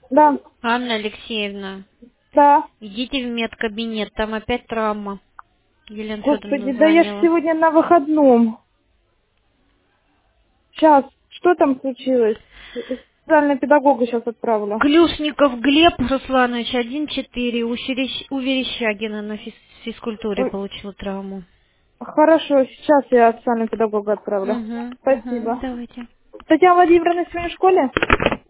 Да, Анна Алексеевна, да. идите в медкабинет, там опять травма. Елена Федоровна Господи, да я ж звонила. сегодня на выходном. Сейчас, что там случилось? Социального педагога сейчас отправлю. Клюшников Глеб Русланович, 1-4, у Верещагина на физкультуре Ой, получил травму. хорошо, сейчас я социального педагога отправлю. Угу, Спасибо. давайте. Татьяна Владимировна сегодня в школе?